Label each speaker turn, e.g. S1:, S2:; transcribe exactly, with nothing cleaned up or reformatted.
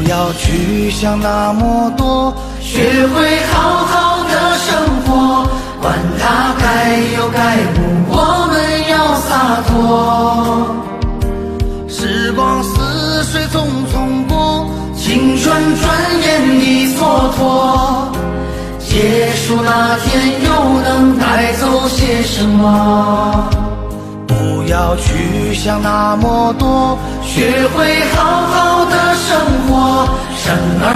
S1: 要去想那么多，学会好好的生活，管它该有该无，我们要洒脱。时光似水匆匆过，青春转眼已蹉跎，结束那天又能带走些什么？不要去想那么多，学会好好的生活，生而